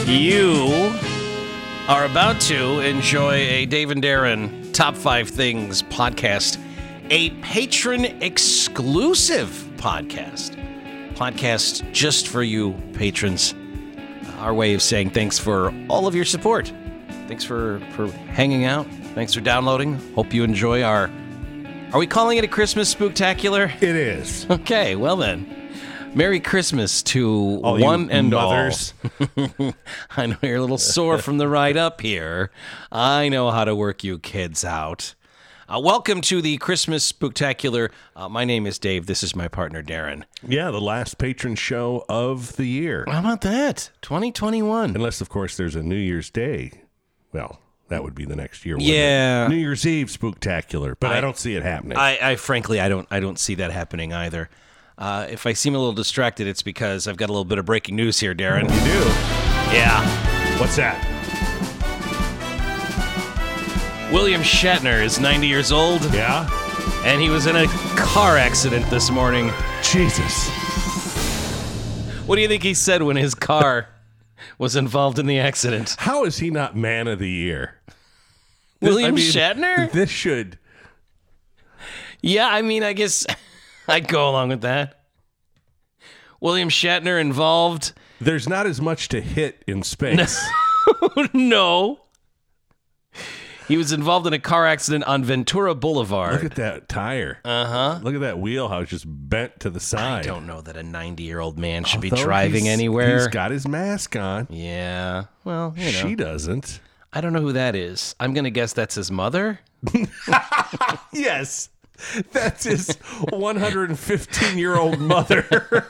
You are about to enjoy a Dave and Darren Top 5 Things podcast, a patron exclusive podcast just for you patrons. Our way of saying thanks for all of your support. Thanks for hanging out. Thanks for downloading. Hope you enjoy our... Are we calling it a Christmas spooktacular? It is. Okay, well then. Merry Christmas to all one and mothers. all. I know you're a little sore from the ride up here. I know how to work you kids out. Welcome to the Christmas Spooktacular. My name is Dave. This is my partner, Darren. Yeah, the last patron show of the year. How about that? 2021. Unless, of course, there's a New Year's Day. Well, that would be the next year. Wouldn't Yeah. it? New Year's Eve Spooktacular, but I don't see it happening. I frankly, I don't see that happening either. If I seem a little distracted, it's because I've got a little bit of breaking news here, Darren. You do? Yeah. What's that? William Shatner is 90 years old. Yeah? And he was in a car accident this morning. Jesus. What do you think he said when his car was involved in the accident? How is he not Man of the Year? William Shatner? This should... Yeah, I mean, I guess I'd go along with that. William Shatner involved? There's not as much to hit in space. No. He was involved in a car accident on Ventura Boulevard. Look at that tire. Uh-huh. Look at that wheelhouse just bent to the side. I don't know that a 90-year-old man should be driving anywhere. He's got his mask on. Yeah. Well, you know. She doesn't. I don't know who that is. I'm going to guess that's his mother. Yes. That's his 115-year-old mother.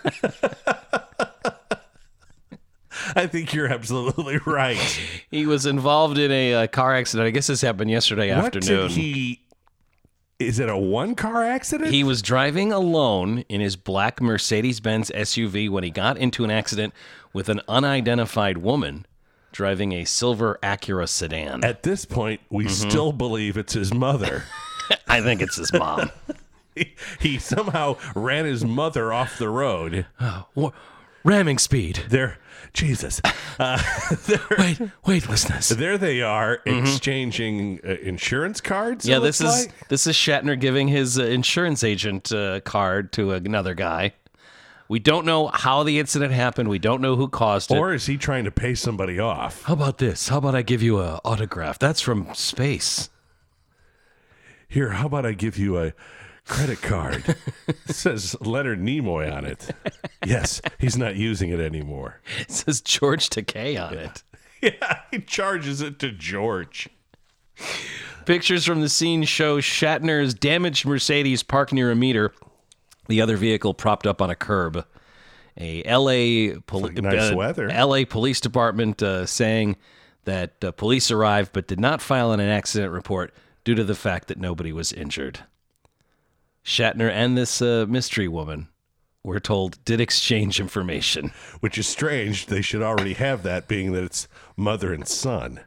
I think you're absolutely right. He was involved in a car accident. I guess this happened yesterday afternoon. Is it a one-car accident? He was driving alone in his black Mercedes-Benz SUV when he got into an accident with an unidentified woman driving a silver Acura sedan. At this point, we still believe it's his mother. I think it's his mom. He somehow ran his mother off the road. Ramming speed. Jesus. Wait, listeners. There they are exchanging insurance cards. Yeah, this is Shatner giving his insurance agent card to another guy. We don't know how the incident happened. We don't know who caused it. Or is he trying to pay somebody off? How about this? How about I give you an autograph? That's from space. Here, how about I give you a credit card? It says Leonard Nimoy on it. Yes, he's not using it anymore. It says George Takei on it. Yeah, he charges it to George. Pictures from the scene show Shatner's damaged Mercedes parked near a meter. The other vehicle propped up on a curb. A LA Police Department saying that police arrived but did not file an accident report due to the fact that nobody was injured. Shatner and this mystery woman, we're told, did exchange information. Which is strange. They should already have that, being that it's mother and son.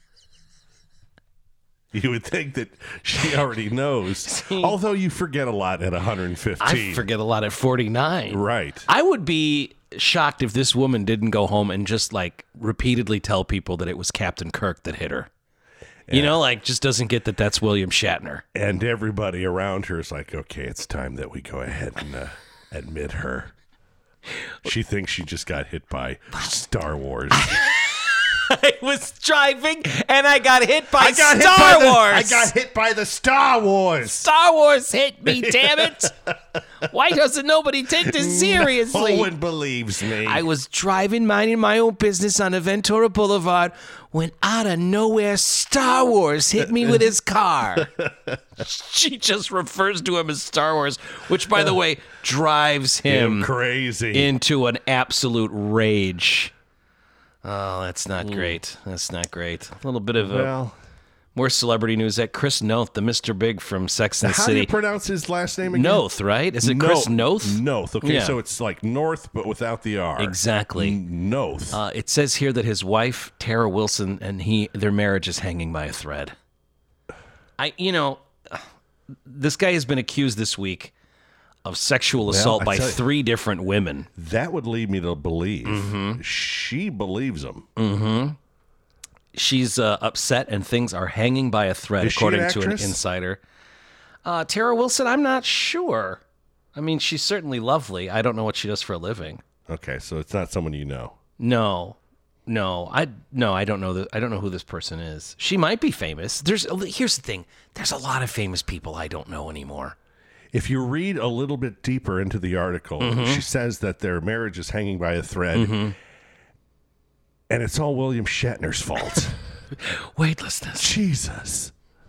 You would think that she already knows. See, although you forget a lot at 115. I forget a lot at 49. Right. I would be shocked if this woman didn't go home and just, repeatedly tell people that it was Captain Kirk that hit her. Yeah. You know, just doesn't get that that's William Shatner. And everybody around her is like, okay, it's time that we go ahead and admit her. She thinks she just got hit by Star Wars. I was driving and I got hit by Star Wars. I got hit by the Star Wars. Star Wars hit me, damn it. Why doesn't nobody take this seriously? No one believes me. I was driving, minding my own business on Ventura Boulevard when out of nowhere Star Wars hit me with his car. She just refers to him as Star Wars, which, by the way, drives him crazy into an absolute rage. Oh, that's not great. That's not great. A little bit of more celebrity news. That Chris Noth, the Mr. Big from Sex and the City. How do you pronounce his last name again? Noth, right? Is it Chris Noth? Noth. Okay, yeah. So it's like North, but without the R. Exactly. Noth. It says here that his wife, Tara Wilson, and their marriage is hanging by a thread. This guy has been accused this week of sexual assault by 3 different women. That would lead me to believe she believes him. She's upset, and things are hanging by a thread, according to an insider. Tara Wilson, I'm not sure. I mean, she's certainly lovely. I don't know what she does for a living. Okay, so it's not someone you know. No, I don't know I don't know who this person is. She might be famous. Here's the thing. There's a lot of famous people I don't know anymore. If you read a little bit deeper into the article, she says that their marriage is hanging by a thread, and it's all William Shatner's fault. Weightlessness. Jesus.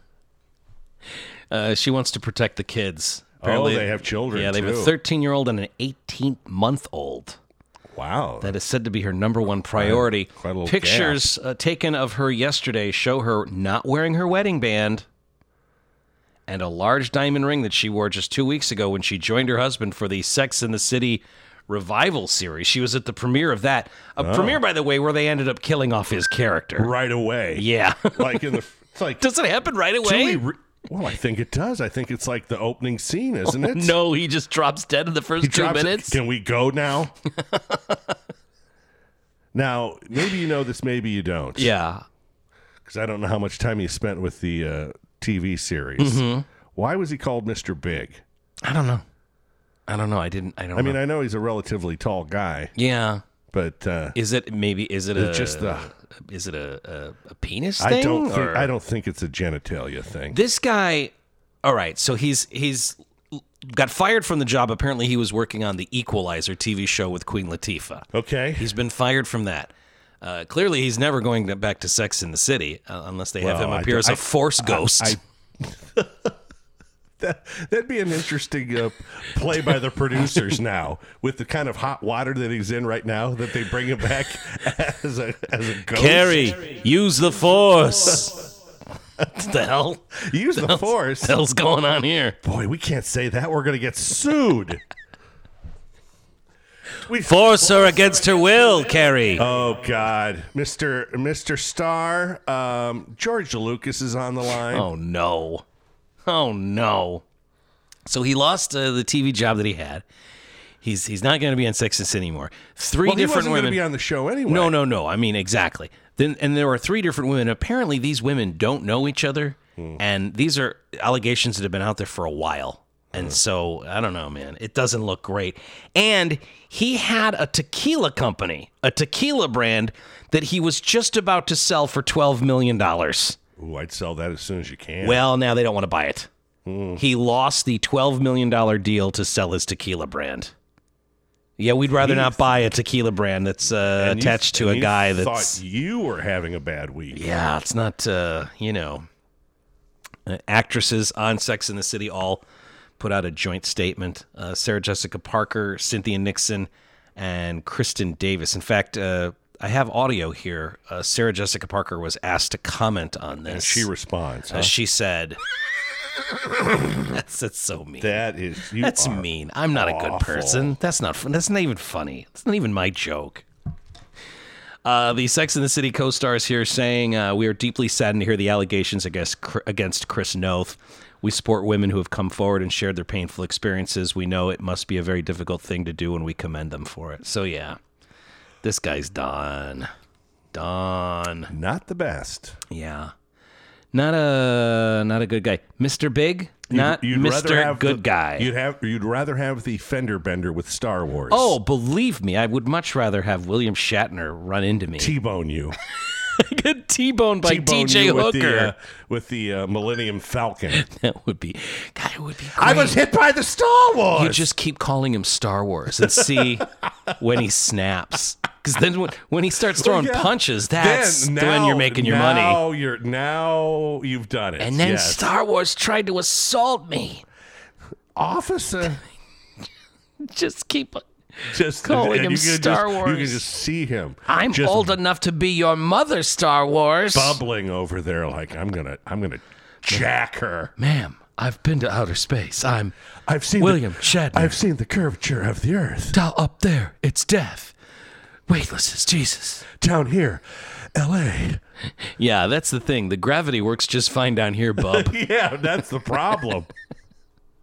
She wants to protect the kids. Apparently, they have children, Yeah, they have a 13-year-old and an 18-month-old. Wow. That is said to be her number one priority. Quite a little Pictures taken of her yesterday show her not wearing her wedding band and a large diamond ring that she wore just 2 weeks ago when she joined her husband for the Sex and the City revival series. She was at the premiere of that. Premiere, by the way, where they ended up killing off his character. Right away. Yeah. It's like... Does it happen right away? Well, I think it does. I think it's like the opening scene, isn't it? No, he just drops dead in the first 2 minutes. Can we go now? Now, maybe you know this, maybe you don't. Yeah. Because I don't know how much time he spent with the TV series. Why was he called Mr. Big? I don't know. I don't know. I mean, I know he's a relatively tall guy. Yeah. But is it a penis thing? I don't think it's a genitalia thing. This guy, all right, so he's got fired from the job. Apparently he was working on the Equalizer TV show with Queen Latifah. Okay. He's been fired from that. Clearly he's never going back to Sex and the City unless they have him appear as a force ghost. That'd be an interesting play by the producers now, with the kind of hot water that he's in right now, that they bring him back as a ghost. Carrie, use the force. What the hell? Use the force? What the hell's going on here? Boy, we can't say that. We're going to get sued. Force her against her will, Carrie. Oh, God. Mr. Star, George Lucas is on the line. Oh, no. So he lost the TV job that he had. He's not going to be on Sex and the City anymore. Three different women. He wasn't going to be on the show anyway. No. I mean, exactly. And there were 3 different women. Apparently, these women don't know each other. And these are allegations that have been out there for a while. And so, I don't know, man. It doesn't look great. And he had a tequila company, a tequila brand that he was just about to sell for $12 million. Ooh, I'd sell that as soon as you can. Well, now they don't want to buy it. He lost the $12 million deal to sell his tequila brand. Yeah, we'd rather not buy a tequila brand that's attached to a guy that's... thought you were having a bad week. Yeah, it's not, actresses on Sex and the City all put out a joint statement. Sarah Jessica Parker, Cynthia Nixon, and Kristen Davis. In fact, I have audio here. Sarah Jessica Parker was asked to comment on this. And she responds. She said... That's so mean. That's mean. I'm not a good person. That's not fun. That's not even funny. It's not even my joke. The Sex and the City co-stars here saying, we are deeply saddened to hear the allegations against Chris Noth. We support women who have come forward and shared their painful experiences. We know it must be a very difficult thing to do, and we commend them for it. So, yeah, this guy's done. Not the best. Yeah. Not a good guy. Mr. Big, not Mr. Good Guy. You'd rather have the fender bender with Star Wars. Oh, believe me, I would much rather have William Shatner run into me. T-bone you. Get T-boned by DJ Hooker. With the Millennium Falcon. That would be great. I was hit by the Star Wars. You just keep calling him Star Wars and see when he snaps. Because then when he starts throwing punches, that's when you're making your money. Now you've done it. And then Star Wars tried to assault me. Officer. Just keep calling him Star Wars. You can just see him. I'm old enough to be your mother, Star Wars. Bubbling over there like I'm gonna jack her. Ma'am, I've been to outer space. I've seen William Shatner. I've seen the curvature of the Earth. Down up there, it's death. Weightless as Jesus. Down here, L.A. Yeah, that's the thing. The gravity works just fine down here, bub. Yeah, that's the problem.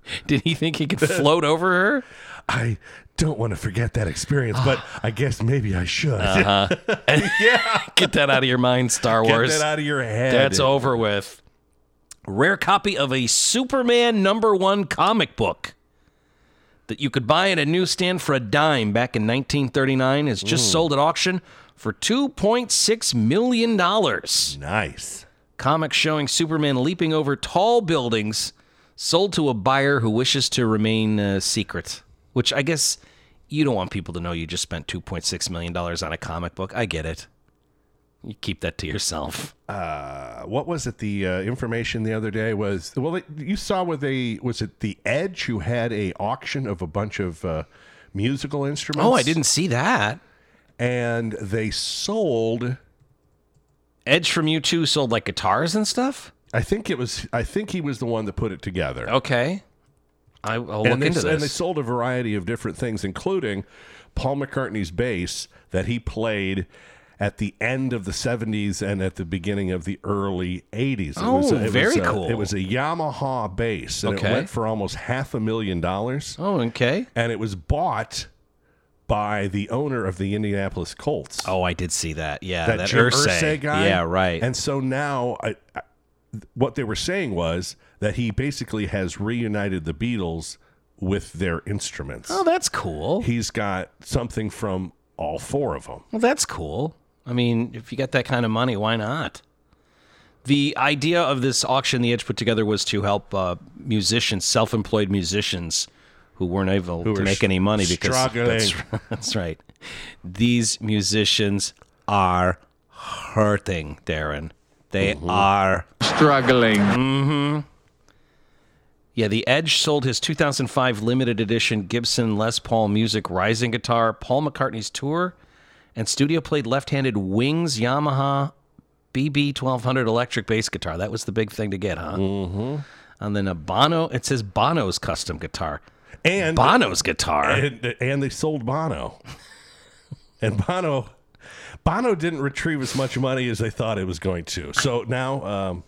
Did he think he could float over her? I don't want to forget that experience, but I guess maybe I should. Yeah. Get that out of your mind, Star Wars. Get that out of your head. That's over with. Rare copy of a Superman #1 comic book that you could buy at a newsstand for $0.10 back in 1939 is just sold at auction for $2.6 million. Nice. Comic showing Superman leaping over tall buildings, sold to a buyer who wishes to remain secret. Which I guess you don't want people to know you just spent $2.6 million on a comic book. I get it. You keep that to yourself. What was it? The information the other day was, well, you saw was it The Edge who had a auction of a bunch of musical instruments? Oh, I didn't see that. And they sold. Edge from U2 sold like guitars and stuff? I think he was the one that put it together. Okay. I'll look into this. And they sold a variety of different things, including Paul McCartney's bass that he played at the end of the 70s and at the beginning of the early 80s. Very cool. It was a Yamaha bass, and it went for almost $500,000. Oh, okay. And it was bought by the owner of the Indianapolis Colts. Oh, I did see that. Yeah, that Jim Irsay guy. Yeah, right. And so now what they were saying was that he basically has reunited the Beatles with their instruments. Oh, that's cool. He's got something from all four of them. Well, that's cool. I mean, if you got that kind of money, why not? The idea of this auction the Edge put together was to help musicians, self-employed musicians who weren't able to make any money because that's right. These musicians are hurting, Darren. They are struggling. Mm-hmm. Yeah, the Edge sold his 2005 limited edition Gibson Les Paul Music Rising guitar, Paul McCartney's tour, and studio-played left-handed Wings Yamaha BB 1200 electric bass guitar. That was the big thing to get, huh? Mm-hmm. And then a Bono, it says Bono's custom guitar. And Bono's guitar. And they sold Bono. And Bono didn't retrieve as much money as they thought it was going to. So now,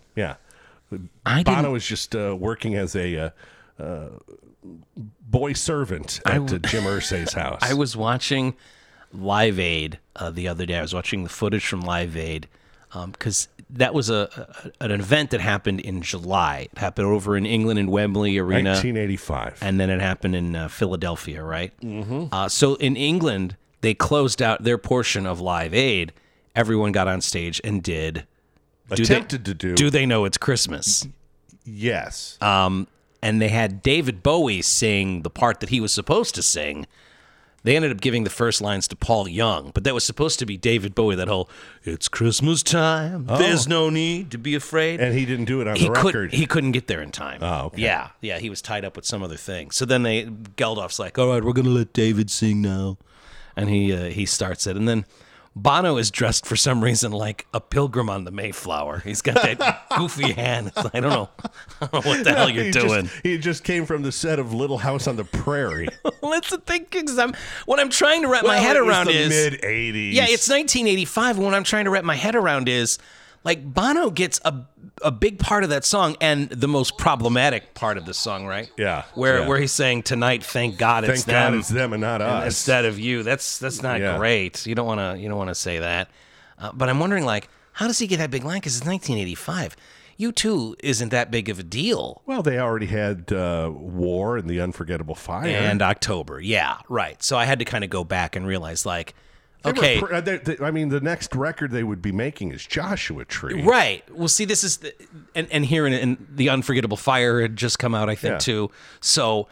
Bono is just working as a boy servant at Jim Irsay's house. I was watching Live Aid the other day. I was watching the footage from Live Aid because that was an event that happened in July. It happened over in England in Wembley Arena. 1985. And then it happened in Philadelphia, right? Mm-hmm. So in England, they closed out their portion of Live Aid. Everyone got on stage and attempted to do. Do They Know It's Christmas? Yes. And they had David Bowie sing the part that he was supposed to sing. They ended up giving the first lines to Paul Young, but that was supposed to be David Bowie, that whole, "It's Christmas time, there's no need to be afraid." And he didn't do it on the record. He couldn't get there in time. Oh, okay. Yeah, he was tied up with some other thing. So then Geldof's like, "All right, we're going to let David sing now." And he starts it. And then Bono is dressed for some reason like a pilgrim on the Mayflower. He's got that goofy hand. I don't know what the hell you're doing. He just came from the set of Little House on the Prairie. Well, that's the thing, because what I'm trying to wrap my head around is mid-'80s. Yeah, it's 1985, and what I'm trying to wrap my head around is, like, Bono gets a big part of that song and the most problematic part of the song, right? Yeah. Where he's saying, "Tonight, thank God it's them. Thank God it's them and not us instead of you." That's not great. You don't want to say that. But I'm wondering, like, how does he get that big line? Because it's 1985. U2 isn't that big of a deal. Well, they already had War and The Unforgettable Fire. And October, yeah, right. So I had to kind of go back and realize, like, okay. I mean, the next record they would be making is Joshua Tree. Right. Well, see, this is... And here in The Unforgettable Fire had just come out, I think, too. So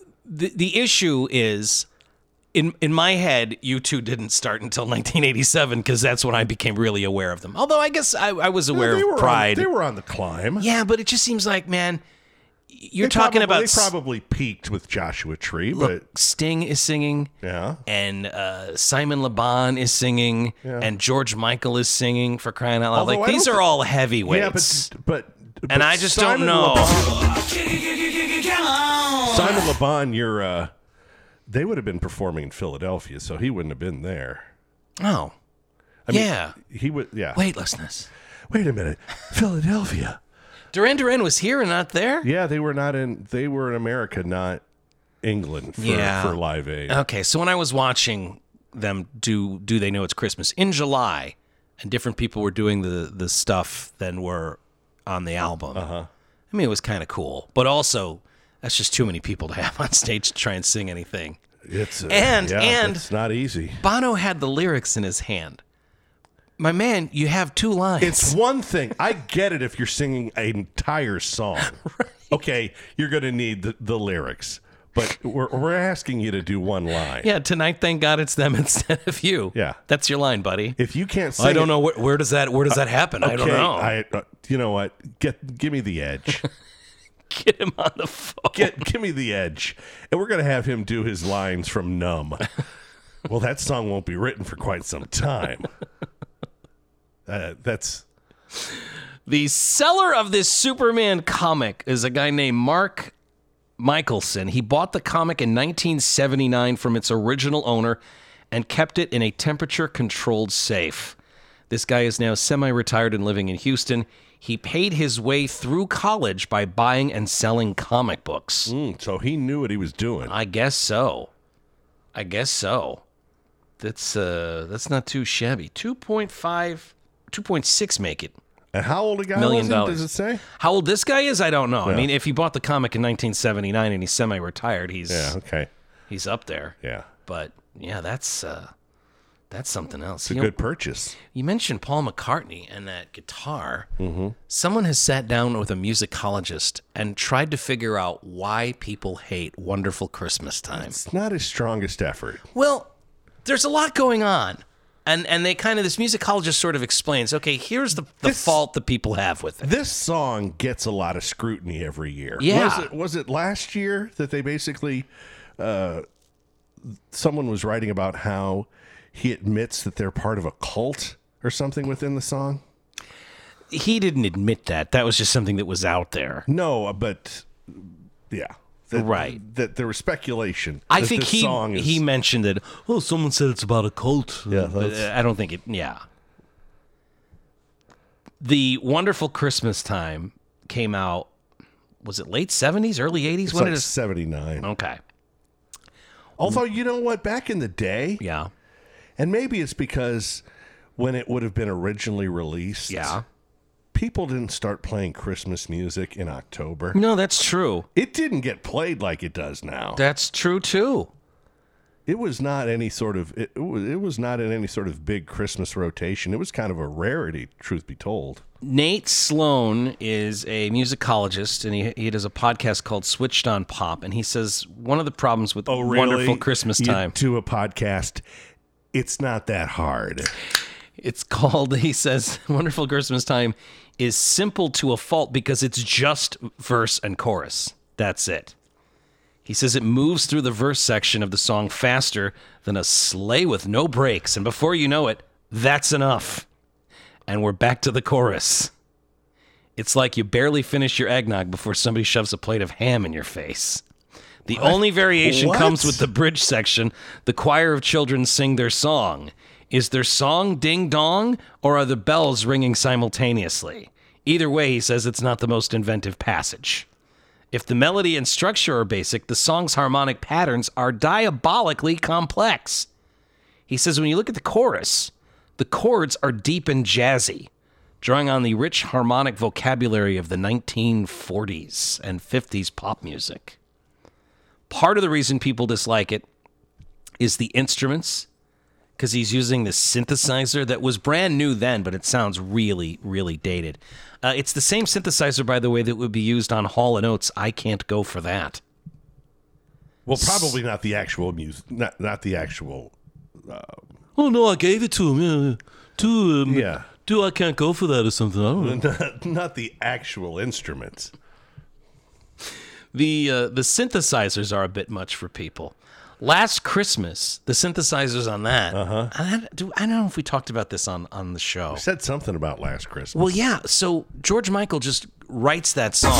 the issue is, in my head, U2 didn't start until 1987, because that's when I became really aware of them. Although I guess I was aware of Pride. They were on the climb. Yeah, but it just seems like, man... They probably peaked with Joshua Tree, but Sting is singing, and Simon Le Bon is singing, and George Michael is singing, for crying out loud. Like, these are all heavyweights. Yeah, but and I just don't know. Simon Le Bon, they would have been performing in Philadelphia, so he wouldn't have been there. Oh, I mean, he would. Yeah. Weightlessness. Wait a minute, Philadelphia. Duran Duran was here and not there? Yeah, they were in America, not England for Live Aid. Okay, so when I was watching them do They Know It's Christmas in July, and different people were doing the stuff than were on the album. I mean, it was kind of cool, but also that's just too many people to have on stage to try and sing anything. It's not easy. Bono had the lyrics in his hand. My man, you have 2 lines. It's one thing. I get it if you're singing an entire song. Right. Okay, you're going to need the lyrics. But we're asking you to do 1 line. Yeah, tonight, thank God it's them instead of you. Yeah. That's your line, buddy. If you can't sing I don't know, where does that happen? Okay, I don't know. You know what? Give me the edge. Get him on the phone. Give me the edge. And we're going to have him do his lines from Numb. Well, that song won't be written for quite some time. That's... The seller of this Superman comic is a guy named Mark Michelson. He bought the comic in 1979 from its original owner and kept it in a temperature-controlled safe. This guy is now semi-retired and living in Houston. He paid his way through college by buying and selling comic books. So he knew what he was doing. I guess so. That's not too shabby. 2.6 make it. And how old a guy was he, does it say? How old this guy is, I don't know. Yeah. I mean, if he bought the comic in 1979 and he's semi-retired, he's up there. Yeah. But yeah, that's something else. It's a good purchase. You mentioned Paul McCartney and that guitar. Mm-hmm. Someone has sat down with a musicologist and tried to figure out why people hate Wonderful Christmas Time. It's not his strongest effort. Well, there's a lot going on. And they this musicologist sort of explains, okay, here's the fault that people have with it. This song gets a lot of scrutiny every year. Yeah. Was it last year that they basically, someone was writing about how he admits that they're part of a cult or something within the song? He didn't admit that. That was just something that was out there. No, but yeah. That there was speculation. I think he mentioned that, someone said it's about a cult. Yeah. But I don't think it, yeah. The Wonderful Christmas Time came out, was it late 70s, early 80s? It's like 79. Okay. Although, you know what, back in the day, yeah, and maybe it's because when it would have been originally released, yeah, people didn't start playing Christmas music in October. No, that's true. It didn't get played like it does now. That's true too. It was not any sort of it was not in any sort of big Christmas rotation. It was kind of a rarity, truth be told. Nate Sloan is a musicologist, and he does a podcast called Switched on Pop, and he says one of the problems with Wonderful Christmas Time to a podcast, it's not that hard. It's called, he says, Wonderful Christmas Time is simple to a fault because it's just verse and chorus. That's it. He says it moves through the verse section of the song faster than a sleigh with no brakes, and before you know it, that's enough. And we're back to the chorus. It's like you barely finish your eggnog before somebody shoves a plate of ham in your face. The only variation comes with the bridge section. The choir of children sing their song. Is their song ding dong, or are the bells ringing simultaneously? Either way, he says it's not the most inventive passage. If the melody and structure are basic, the song's harmonic patterns are diabolically complex. He says when you look at the chorus, the chords are deep and jazzy, drawing on the rich harmonic vocabulary of the 1940s and 50s pop music. Part of the reason people dislike it is the instruments, because he's using this synthesizer that was brand new then, but it sounds really, really dated. It's the same synthesizer, by the way, that would be used on Hall & Oates' I Can't Go For That. Well, probably not the actual music, not the actual... oh, no, I gave it to him. Yeah. I Can't Go For That or something. I don't know. Not the actual instruments. The synthesizers are a bit much for people. Last Christmas, the synthesizers on that. I don't know if we talked about this on the show. We said something about Last Christmas. Well, yeah. So George Michael just writes that song.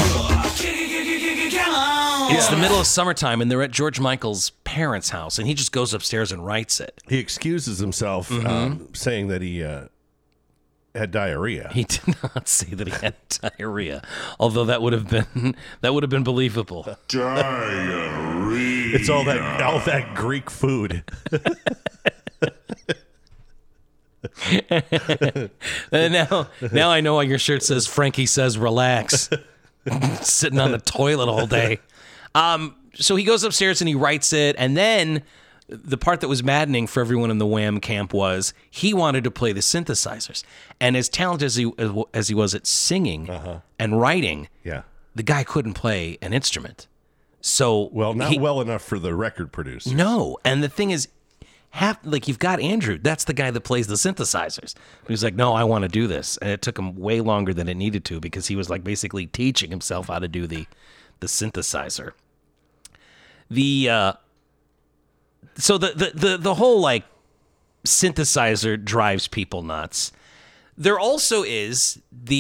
It's the middle of summertime, and they're at George Michael's parents' house, and he just goes upstairs and writes it. He excuses himself, saying that he had diarrhea. He did not say that he had diarrhea, although that would have been believable. Diarrhea. It's all that Greek food. And now I know why your shirt says Frankie says relax. Sitting on the toilet all day. So he goes upstairs and he writes it, and then the part that was maddening for everyone in the Wham camp was he wanted to play the synthesizers. And as talented as he was at singing and writing, the guy couldn't play an instrument. So not well enough for the record producers. No, and the thing is, you've got Andrew. That's the guy that plays the synthesizers. But he's like, no, I want to do this. And it took him way longer than it needed to because he was like basically teaching himself how to do the synthesizer. So the whole like synthesizer drives people nuts. There also is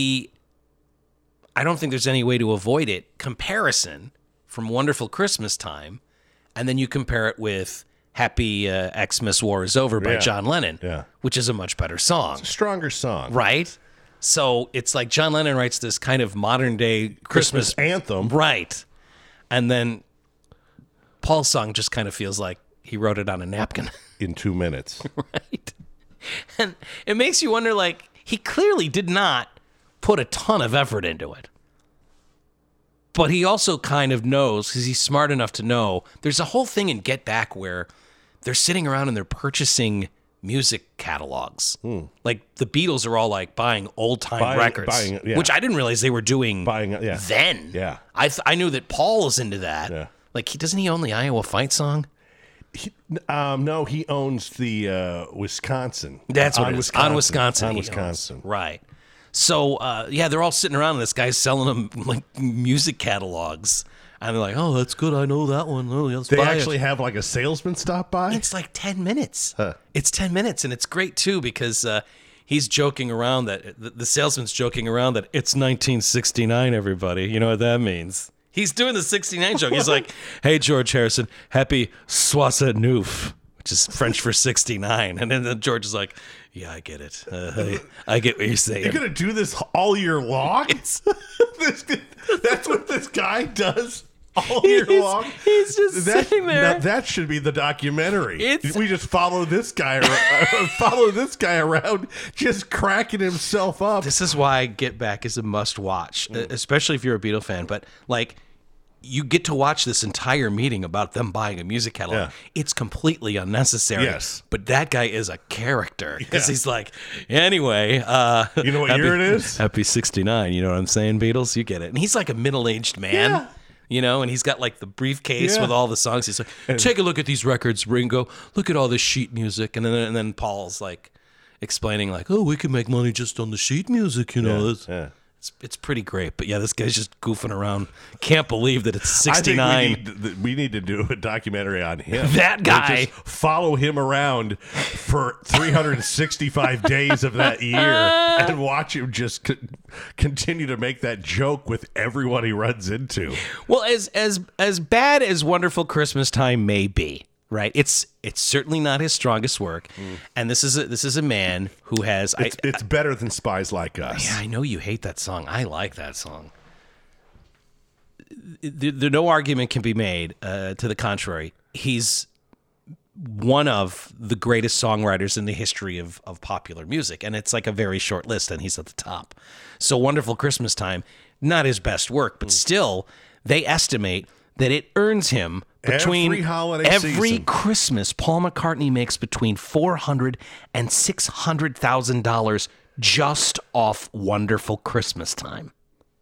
I don't think there's any way to avoid it, comparison from Wonderful Christmas Time, and then you compare it with Happy Xmas War is Over by John Lennon, which is a much better song. It's a stronger song. Right? So it's like John Lennon writes this kind of modern day Christmas anthem. Right. And then Paul's song just kind of feels like he wrote it on a napkin. In 2 minutes. Right. And it makes you wonder, like, he clearly did not put a ton of effort into it. But he also kind of knows, because he's smart enough to know, there's a whole thing in Get Back where they're sitting around and they're purchasing music catalogs. Like the Beatles are all like buying old-time records, which I didn't realize they were doing then. Yeah. I knew that Paul was into that. Yeah. Like, doesn't he own the Iowa Fight song? No, he owns the Wisconsin. That's what it is. On Wisconsin. On Wisconsin. Right. So, they're all sitting around and this guy's selling them like music catalogs. And they're like, oh, that's good. I know that one. Oh, let's they buy actually have like a salesman stop by? It's like 10 minutes. It's 10 minutes. And it's great, too, because he's joking around that the salesman's joking around that it's 1969, everybody. You know what that means? He's doing the 69 joke. He's like, hey, George Harrison, happy Soixante Neuf, which is French for 69. And then George is like, yeah, I get it. I get what you're saying. You're going to do this all year long? That's what this guy does all year long? He's just sitting there. Now that should be the documentary. We just follow this guy around, just cracking himself up. This is why Get Back is a must-watch, especially if you're a Beatle fan. But, like, you get to watch this entire meeting about them buying a music catalog. Yeah. It's completely unnecessary. Yes. But that guy is a character. Because he's like, anyway. You know what year it is? Happy 69. You know what I'm saying, Beatles? You get it. And he's like a middle-aged man. Yeah. You know, and he's got like the briefcase with all the songs. He's like, take a look at these records, Ringo. Look at all this sheet music. And then Paul's like explaining like, oh, we can make money just on the sheet music, you know. It's pretty great. But yeah, this guy's just goofing around. Can't believe that it's 69. I think we need to do a documentary on him. That guy. Just follow him around for 365 days of that year and watch him just continue to make that joke with everyone he runs into. Well, as bad as Wonderful Christmas Time may be, right? It's certainly not his strongest work, and this is a man who has. It's better than Spies Like Us. Yeah, I know you hate that song. I like that song. No argument can be made to the contrary. He's one of the greatest songwriters in the history of popular music, and it's like a very short list, and he's at the top. So, Wonderful Christmas Time, not his best work, but still, they estimate that it earns him between every Christmas, Paul McCartney makes between $400,000 and $600,000 just off Wonderful Christmas Time.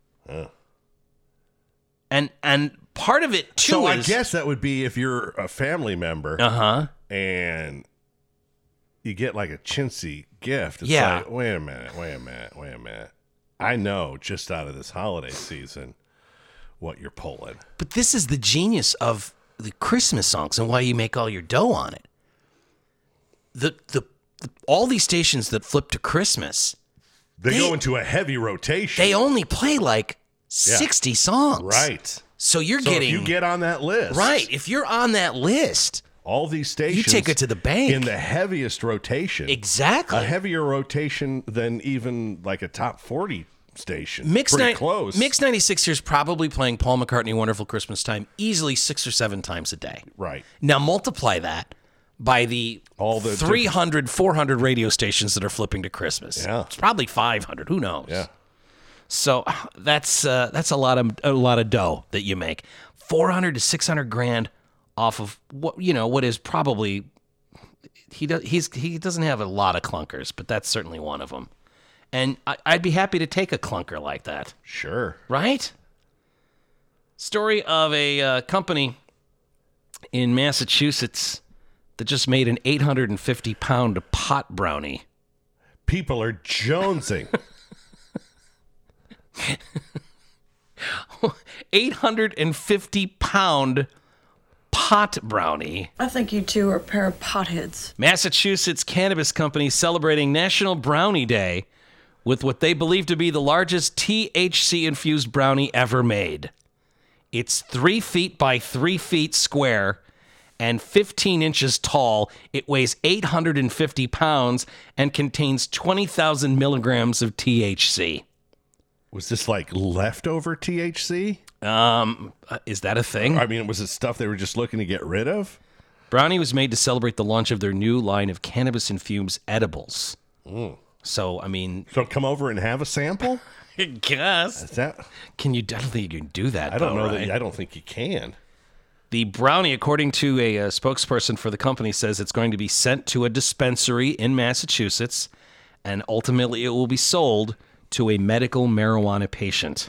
And part of it too. So is, I guess that would be if you're a family member, and you get like a chintzy gift. It's like, wait a minute. I know just out of this holiday season what you're pulling. But this is the genius of the Christmas songs and why you make all your dough on it. The all these stations that flip to Christmas, they go into a heavy rotation. They only play like 60 songs. Right. So if you get on that list. Right. If you're on that list, all these stations. You take it to the bank. In the heaviest rotation. Exactly. A heavier rotation than even like a top 40 station. Pretty close. Mix 96 here is probably playing Paul McCartney Wonderful Christmas Time easily 6 or 7 times a day. Right. Now multiply that by all the 300, 400 radio stations that are flipping to Christmas. Yeah. It's probably 500. Who knows? Yeah. So that's a lot of dough that you make. 400 to 600 grand off of what is probably he doesn't have a lot of clunkers, but that's certainly one of them. And I'd be happy to take a clunker like that. Sure. Right? Story of a company in Massachusetts that just made an 850-pound pot brownie. People are jonesing. 850-pound pot brownie. I think you two are a pair of potheads. Massachusetts cannabis company celebrating National Brownie Day with what they believe to be the largest THC-infused brownie ever made. It's 3 feet by 3 feet square and 15 inches tall. It weighs 850 pounds and contains 20,000 milligrams of THC. Was this like leftover THC? Is that a thing? I mean, was it stuff they were just looking to get rid of? Brownie was made to celebrate the launch of their new line of cannabis-infused edibles. So, I mean... So come over and have a sample? I guess. Is that... I don't think you can do that, I don't know. Right? I don't think you can. The brownie, according to a spokesperson for the company, says it's going to be sent to a dispensary in Massachusetts, and ultimately it will be sold to a medical marijuana patient.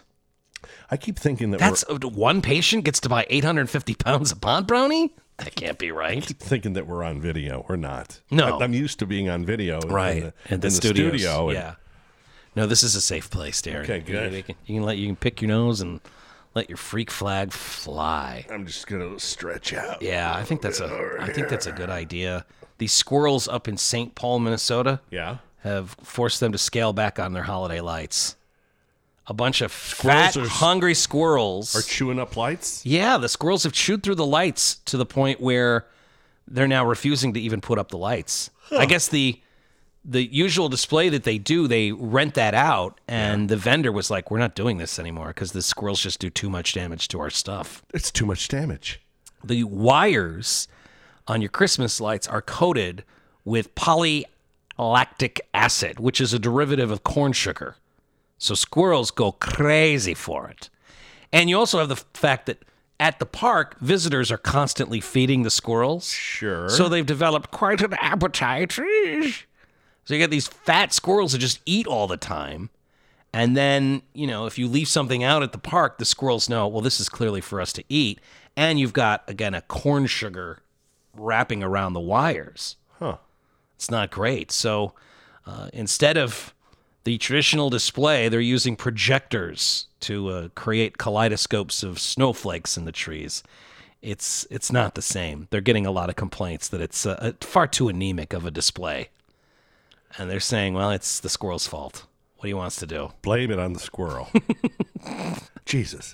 I keep thinking that's one patient gets to buy 850 pounds of pot brownie? That can't be right. I keep thinking that we're on video. We're not. No. I'm used to being on video. Right. In the studio. Yeah. No, this is a safe place, Darren. Okay, good. You can pick your nose and let your freak flag fly. I'm just going to stretch out. Yeah, I think that's a good idea. These squirrels up in St. Paul, Minnesota, have forced them to scale back on their holiday lights. A bunch of hungry squirrels are chewing up lights? Yeah, the squirrels have chewed through the lights to the point where they're now refusing to even put up the lights. Huh. I guess the usual display that they do, they rent that out, and the vendor was like, we're not doing this anymore because the squirrels just do too much damage to our stuff. It's too much damage. The wires on your Christmas lights are coated with polylactic acid, which is a derivative of corn sugar. So squirrels go crazy for it. And you also have the fact that at the park, visitors are constantly feeding the squirrels. Sure. So they've developed quite an appetite. So you get these fat squirrels that just eat all the time. And then, if you leave something out at the park, the squirrels know, well, this is clearly for us to eat. And you've got, again, a corn sugar wrapping around the wires. Huh. It's not great. So instead of the traditional display, they're using projectors to create kaleidoscopes of snowflakes in the trees. It's not the same. They're getting a lot of complaints that it's far too anemic of a display. And they're saying, well, it's the squirrel's fault. What do you want us to do? Blame it on the squirrel. Jesus.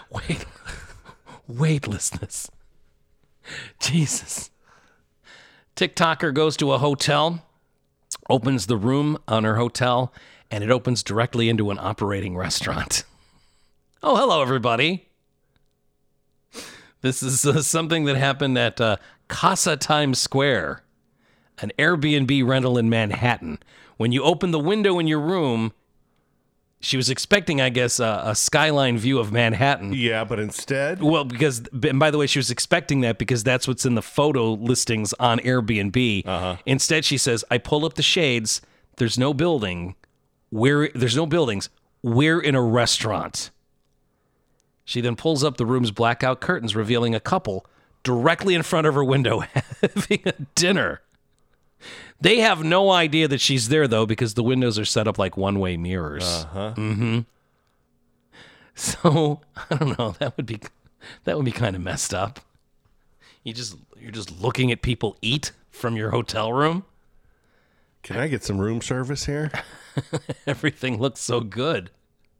Weightlessness. Jesus. TikToker goes to a hotel, opens the room on her hotel, and it opens directly into an operating restaurant. Oh, hello, everybody. This is something that happened at Casa Times Square, an Airbnb rental in Manhattan. When you open the window in your room, she was expecting, I guess, a skyline view of Manhattan. Yeah, but instead? Well, and by the way, she was expecting that because that's what's in the photo listings on Airbnb. Uh-huh. Instead, she says, I pull up the shades. There's no building. There's no buildings. We're in a restaurant. She then pulls up the room's blackout curtains, revealing a couple directly in front of her window having a dinner. They have no idea that she's there, though, because the windows are set up like one-way mirrors. Uh-huh. Mm-hmm. So, I don't know. That would be kind of messed up. You're just looking at people eat from your hotel room. Can I get some room service here? Everything looks so good.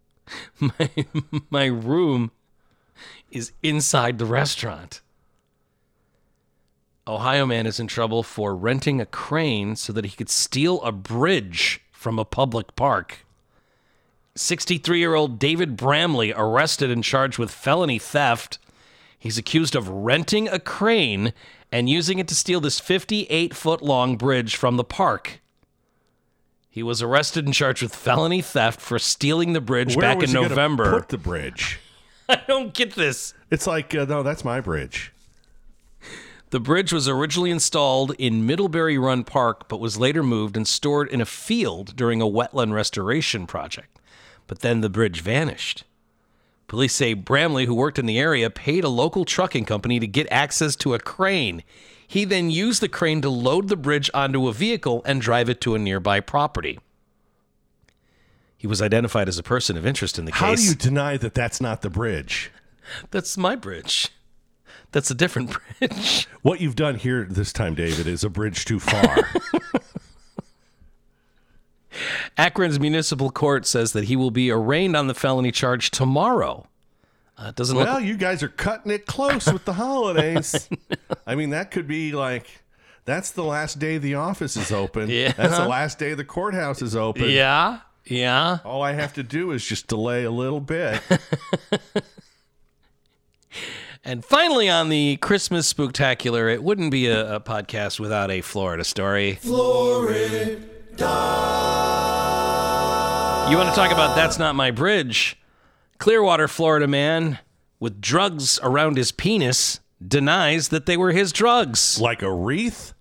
My room is inside the restaurant. Ohio man is in trouble for renting a crane so that he could steal a bridge from a public park. 63-year-old David Bramley arrested and charged with felony theft. He's accused of renting a crane and using it to steal this 58-foot-long bridge from the park. He was arrested and charged with felony theft for stealing the bridge back in November. Where was he gonna put the bridge? I don't get this. It's like, no, that's my bridge. The bridge was originally installed in Middlebury Run Park, but was later moved and stored in a field during a wetland restoration project. But then the bridge vanished. Police say Bramley, who worked in the area, paid a local trucking company to get access to a crane. He then used the crane to load the bridge onto a vehicle and drive it to a nearby property. He was identified as a person of interest in the case. How do you deny that that's not the bridge? That's my bridge. That's a different bridge. What you've done here this time, David, is a bridge too far. Akron's municipal court says that he will be arraigned on the felony charge tomorrow. You guys are cutting it close with the holidays. I mean, that could be like, that's the last day the office is open. Yeah. That's the last day the courthouse is open. Yeah. All I have to do is just delay a little bit. And finally, on the Christmas Spooktacular, it wouldn't be a podcast without a Florida story. Florida. You want to talk about That's Not My Bridge? Clearwater, Florida man with drugs around his penis denies that they were his drugs. Like a wreath?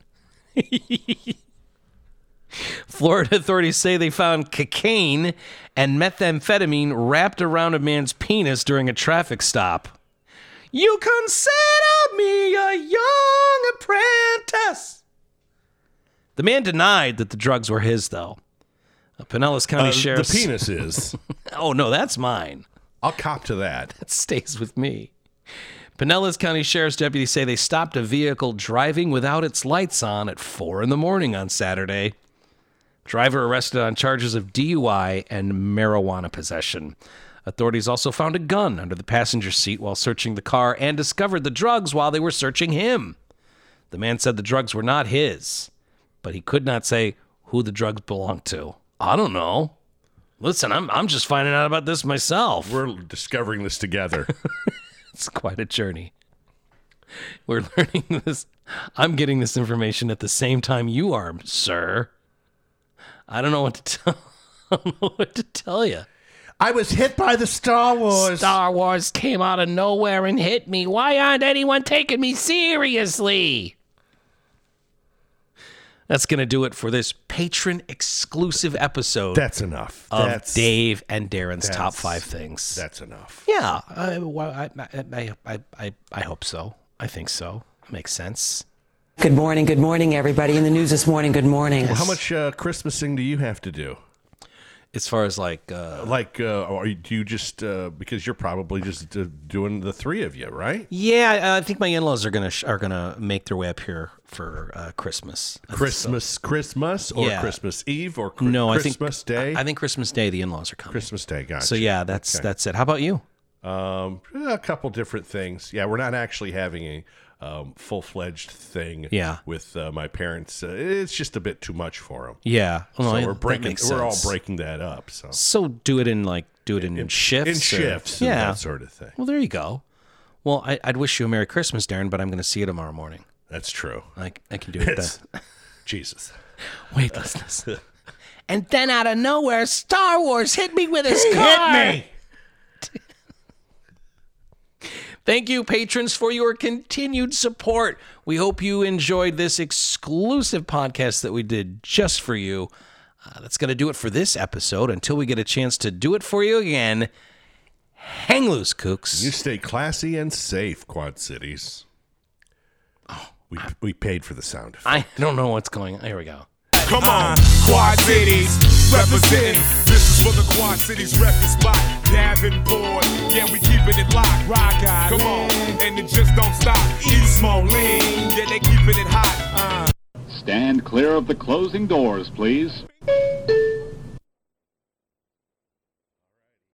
Florida authorities say they found cocaine and methamphetamine wrapped around a man's penis during a traffic stop. You consider me a young apprentice. The man denied that the drugs were his, though. Pinellas County Sheriff's... The penis is. Oh, no, that's mine. I'll cop to that. That stays with me. Pinellas County Sheriff's deputies say they stopped a vehicle driving without its lights on at 4 a.m. on Saturday. Driver arrested on charges of DUI and marijuana possession. Authorities also found a gun under the passenger seat while searching the car and discovered the drugs while they were searching him. The man said the drugs were not his, but he could not say who the drugs belonged to. I don't know. Listen, I'm just finding out about this myself. We're discovering this together. It's quite a journey. We're learning this. I'm getting this information at the same time you are, sir. I don't know what to tell you. I was hit by the Star Wars. Star Wars came out of nowhere and hit me. Why aren't anyone taking me seriously? That's going to do it for this patron-exclusive episode. That's enough. Of Dave and Darren's top 5 things. That's enough. Yeah, I hope so. I think so. Makes sense. Good morning, everybody. In the news this morning, good morning. Well, how much Christmasing do you have to do? As far as or do you just because you're probably just doing the 3 of you, right? Yeah, I think my in-laws are gonna make their way up here for Christmas. Christmas or Christmas Eve or Christmas Day? I think Christmas Day the in-laws are coming. Christmas Day, gotcha. So yeah, that's it. How about you? A couple different things. Yeah, we're not actually having a full-fledged thing with my parents. It's just a bit too much for them. Yeah. Well, so we're all breaking that up. So do it in shifts. In shifts, and that sort of thing. Well, there you go. Well, I'd wish you a Merry Christmas, Darren, but I'm going to see you tomorrow morning. That's true. I can do it then. Jesus. Weightlessness. And then out of nowhere, Star Wars hit me with his car. Hit me. Thank you, patrons, for your continued support. We hope you enjoyed this exclusive podcast that we did just for you. That's going to do it for this episode. Until we get a chance to do it for you again, hang loose, kooks. You stay classy and safe, Quad Cities. Oh, we paid for the sound effect. I don't know what's going on. Here we go. Come on, Quad Cities, representing. This is for the Quad Cities record spot. Davenport, yeah, we keeping it locked. Rock guys, come on, and it just don't stop. East Moline, yeah, they keeping it hot. Stand clear of the closing doors, please.